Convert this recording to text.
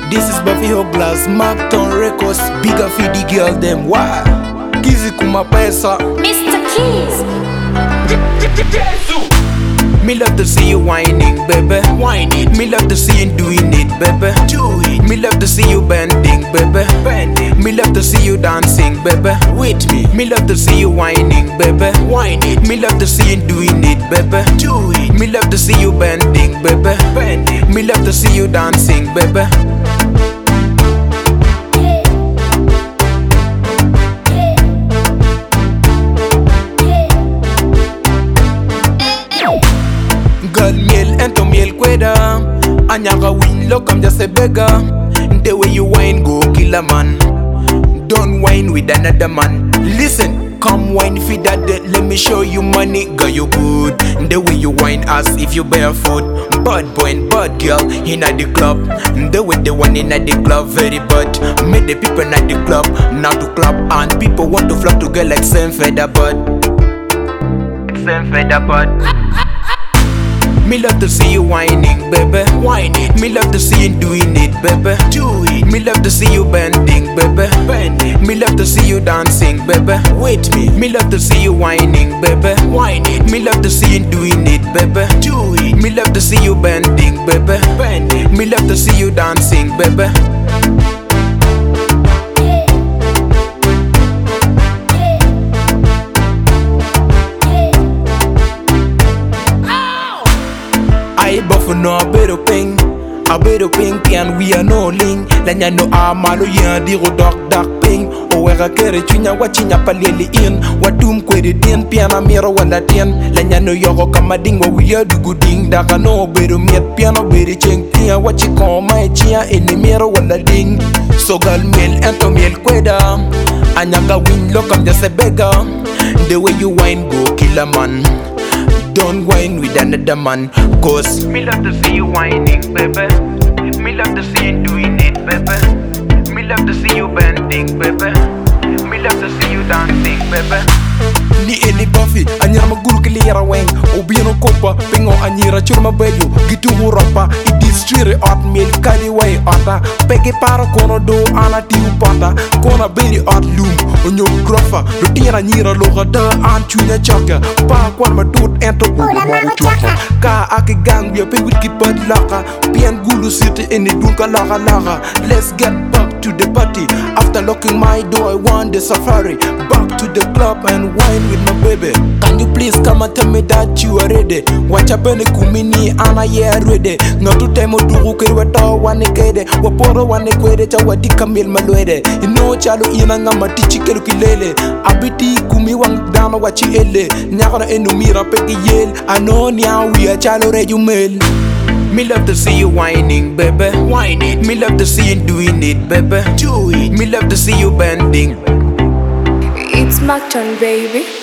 This is Buffy Hoglas, Markton Records, bigger for the girl them. Why? Kizzy kuma pesa, Mr. Keys. Me love to see you whining, baby. Whine it. Me love to see you doing it, baby. Do it. Me love to see you bending, baby. Bend it. Me love to see you dancing, baby. With me. Me love to see you whining, baby. Whine it. Me love to see you doing it, baby. Do it. Me love to see you bending, baby. Bend it. Me love to see you dancing, baby. Girl meal ento meal kweda Anyaga win look I'm just a beggar. The way you whine go kill a man. Don't whine with another man. Listen, come whine for that dirt. Let me show you money, girl you good. The way you whine as if you barefoot. Bad boy and bad girl in at the club. The way they one in at the club very bad. Made the people at the club now to club. And people want to flock to girl like same feather bud. Same feather bud. Me love to see you whining, baby. Whine it. Me love to see you doing it, baby. Do it. Me love to see you bending, baby. Bend it. Me love to see you dancing, baby. With me. Me love to see you whining, baby. Whine it. Me love to see you doing it, baby. Do it. Me love to see you bending, baby. Bend it. Me love to see you dancing, baby. I buff no a better ping and we are no link. Lanya no amalo ya di ro dark ping. O wera kere chunya wachinya paleli in. Watum kwede den piano miro wala ten. Lanya no yoko kamading wa wiya dugu ding. Daka no better miet piano better cheng tia. Wachi koma e chia eni miro wala ding. So girl mel ento mel kweda. Anyaga win look I'm just a beggar. The way you whine go kill a man. Don't whine with another man, cause me love to see you whining, baby. Me love to see you doing it, baby. Me love to see you bending, baby. Me love to see you dancing, baby. Ni eni Buffy, anyama guru kilira weng. Obiano kopa, pingo anyira churma bejo. Gitu hurapa, idistri art meal kali way ata. Pege para kono do ana tiu pata. Kona beri art loom, onyo grofa. Rutira nyira loga da an chunya chaka. Pa kwan matut ento ugo mo choka. Ka ake gang bia pe wiki pat laka. Pian gulu city eni dunka laka. Let's get back to the party. After locking my door I want the safari. Back to the club and wine with my baby. Can you please come and tell me that you are ready? Watch up any kumini ana yeah ready. Ngatu time duru kwe to wane kede. Waporo wane kwede cha wadika mil malwede. Ino chalo ina nga matichi kelu kilele. Abiti kumi wang dana wachi ele. Nyakana enu mira peki yel. Ano nya we chalo reju mel. Me love to see you whining, baby. Whine it. Me love to see you doing it, baby. Do it. Me love to see you bending. It's Markton, baby.